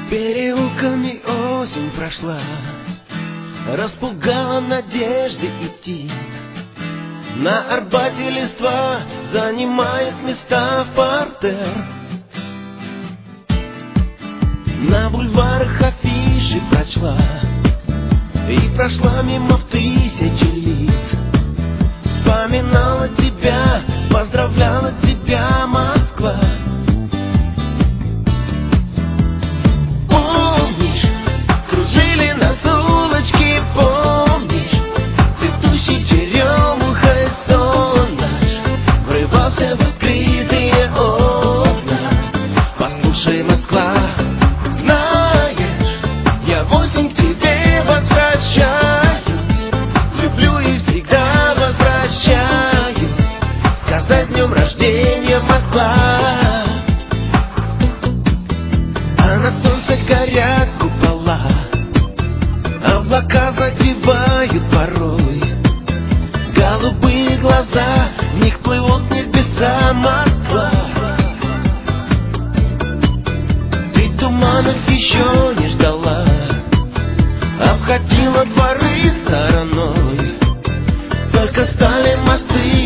Переулками осень прошла, распугала надежды и птиц. На Арбате листва занимает места в партер. На бульварах афиши прочла и прошла мимо в тысячи лиц. Вспоминала тебя, поздравляла тебя, Москва. Помнишь, кружили нас улочки, помнишь, цветущий черемухой сон наш врывался в открытые окна. Послушай, Москва, знаешь, я в осень к тебе возвращаюсь, люблю и всегда возвращаюсь. Сказать с днем рождения, Москва. А на солнце горят купола, облака задевают порой. Голубые глаза, в них плывут небеса, Москва. Ты туманов еще не ждала, обходила дворы стороной. Только стали мосты